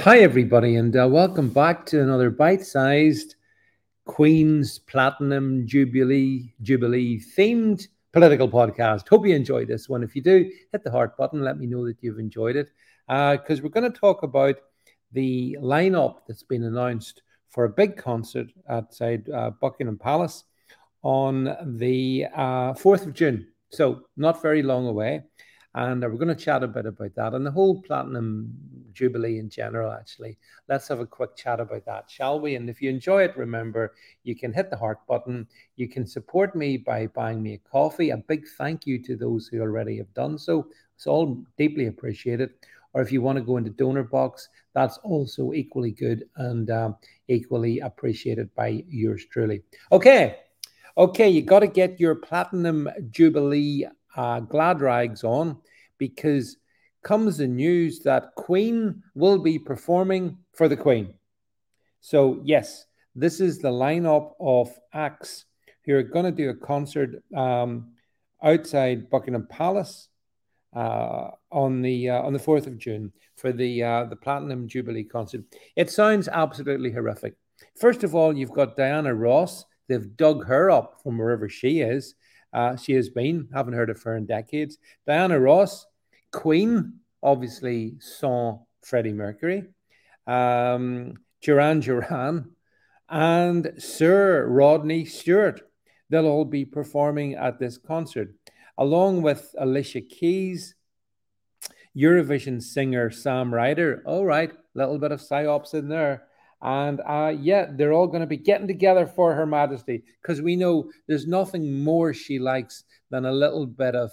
Hi, everybody, and welcome back to another bite-sized Queen's Platinum Jubilee themed political podcast. Hope you enjoyed this one. If you do, hit the heart button. Let me know that you've enjoyed it, because we're going to talk about the lineup that's been announced for a big concert outside Buckingham Palace on the 4th of June. So not very long away. And we're going to chat a bit about that and the whole Platinum Jubilee in general, actually. Let's have a quick chat about that, shall we? And if you enjoy it, remember, you can hit the heart button. You can support me by buying me a coffee. A big thank you to those who already have done so. It's all deeply appreciated. Or if you want to go into donor box, that's also equally good and equally appreciated by yours truly. Okay, you got to get your Platinum Jubilee glad rags on, because comes the news that Queen will be performing for the Queen. So yes, this is the lineup of acts who are going to do a concert outside Buckingham Palace on the 4th of June for the Platinum Jubilee concert. It sounds absolutely horrific. First of all, you've got Diana Ross. They've dug her up from wherever she is. She has been, haven't heard of her in decades. Diana Ross, Queen, obviously saw Freddie Mercury, Duran Duran, and Sir Rodney Stewart. They'll all be performing at this concert, along with Alicia Keys, Eurovision singer Sam Ryder. All right, little bit of psyops in there. And they're all going to be getting together for Her Majesty, because we know there's nothing more she likes than a little bit of,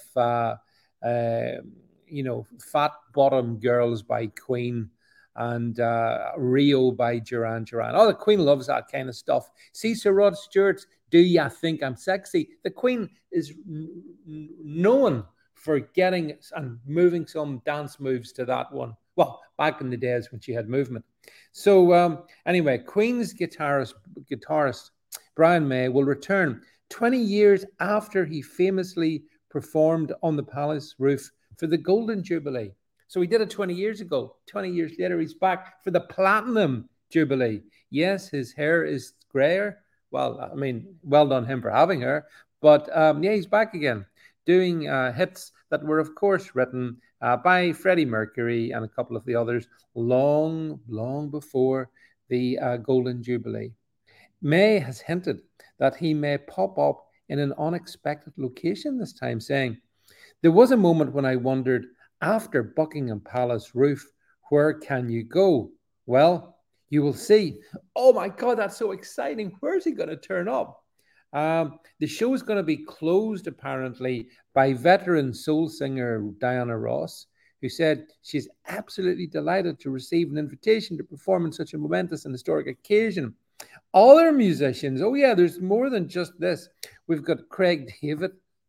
Fat Bottom Girls by Queen and Rio by Duran Duran. Oh, the Queen loves that kind of stuff. See, Sir Rod Stewart, Do Ya Think I'm Sexy? The Queen is known for getting and moving some dance moves to that one. Well, back in the days when she had movement. So anyway, Queen's guitarist Brian May will return 20 years after he famously performed on the palace roof for the Golden Jubilee. So he did it 20 years ago. 20 years later, he's back for the Platinum Jubilee. Yes, his hair is grayer. Well, I mean, well done him for having her. But he's back again, doing hits that were, of course, written by Freddie Mercury and a couple of the others long before the Golden Jubilee. May has hinted that he may pop up in an unexpected location this time, saying, "There was a moment when I wondered, after Buckingham Palace roof, where can you go? Well, you will see." Oh my God, that's so exciting. Where's he going to turn up? The show is going to be closed, apparently, by veteran soul singer Diana Ross, who said she's absolutely delighted to receive an invitation to perform on such a momentous and historic occasion. Other musicians, oh yeah, there's more than just this. We've got Craig David,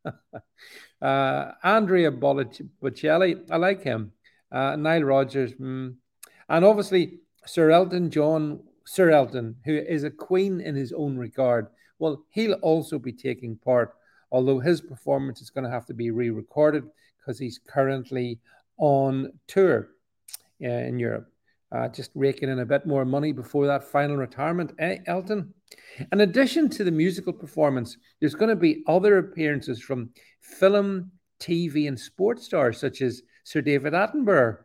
Andrea Bocelli, I like him, Nile Rodgers, and obviously Sir Elton, who is a queen in his own regard. Well, he'll also be taking part, although his performance is going to have to be re-recorded because he's currently on tour in Europe. Just raking in a bit more money before that final retirement, Elton? In addition to the musical performance, there's going to be other appearances from film, TV, and sports stars such as Sir David Attenborough,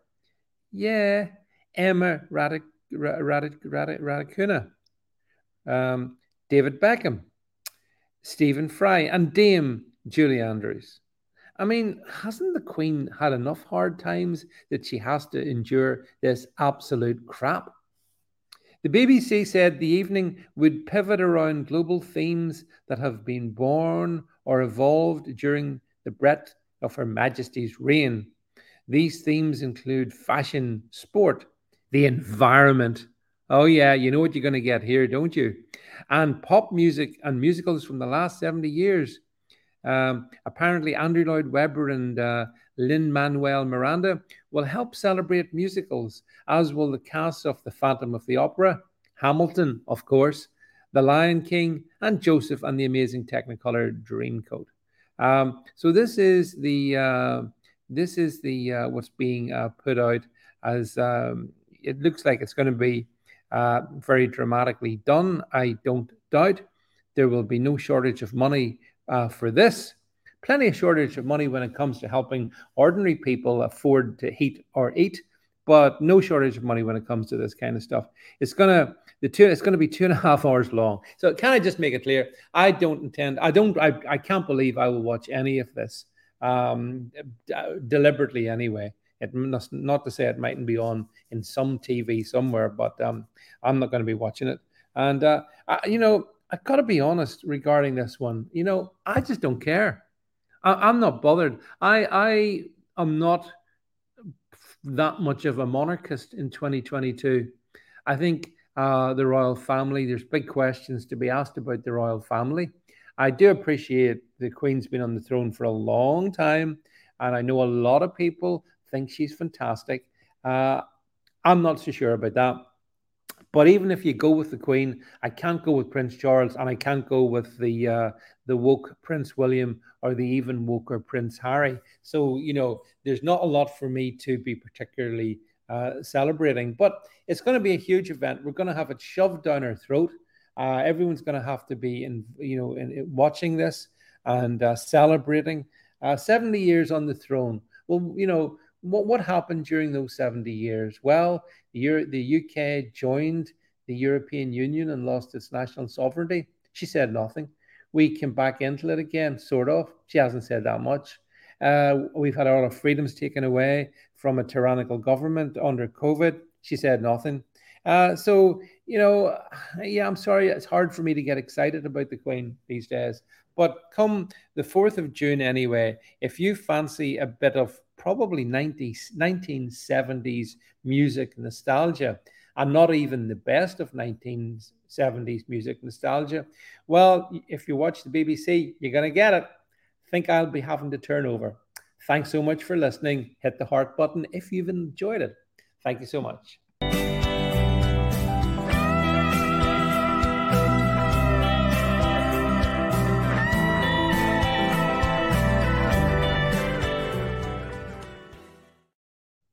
Emma Ratajkowski, David Beckham, Stephen Fry, and Dame Julie Andrews. I mean, hasn't the Queen had enough hard times that she has to endure this absolute crap? The BBC said the evening would pivot around global themes that have been born or evolved during the breadth of Her Majesty's reign. These themes include fashion, sport, the environment. Oh, yeah, you know what you're going to get here, don't you? And pop music and musicals from the last 70 years. Apparently, Andrew Lloyd Webber and Lin-Manuel Miranda will help celebrate musicals, as will the cast of The Phantom of the Opera, Hamilton, of course, The Lion King, and Joseph and the Amazing Technicolor Dreamcoat. So this is the what's being put out as it looks like it's going to be very dramatically done. I don't doubt there will be no shortage of money for this. Plenty of shortage of money when it comes to helping ordinary people afford to heat or eat, but no shortage of money when it comes to this kind of stuff. It's gonna be 2.5 hours long. So can I just make it clear? I can't believe I will watch any of this deliberately anyway. It must not to say it mightn't be on in some TV somewhere, but I'm not going to be watching it. And I've got to be honest regarding this one. I just don't care. I'm not bothered. I am not that much of a monarchist in 2022. I think the royal family, there's big questions to be asked about the royal family. I do appreciate the Queen's been on the throne for a long time, and I know a lot of people think she's fantastic. I'm not so sure about that. But even if you go with the Queen, I can't go with Prince Charles, and I can't go with the woke Prince William or the even woker Prince Harry. So there's not a lot for me to be particularly celebrating. But it's going to be a huge event. We're going to have it shoved down our throat. Everyone's going to have to be in watching this and celebrating 70 years on the throne. Well, what happened during those 70 years? Well, the UK joined the European Union and lost its national sovereignty. She said nothing. We came back into it again, sort of. She hasn't said that much. We've had a lot of freedoms taken away from a tyrannical government under COVID. She said nothing. I'm sorry, it's hard for me to get excited about the Queen these days. But come the 4th of June anyway, if you fancy a bit of probably 1970s music nostalgia, and not even the best of 1970s music nostalgia, well, if you watch the BBC, you're going to get it. Think I'll be having to turn over. Thanks so much for listening. Hit the heart button if you've enjoyed it. Thank you so much.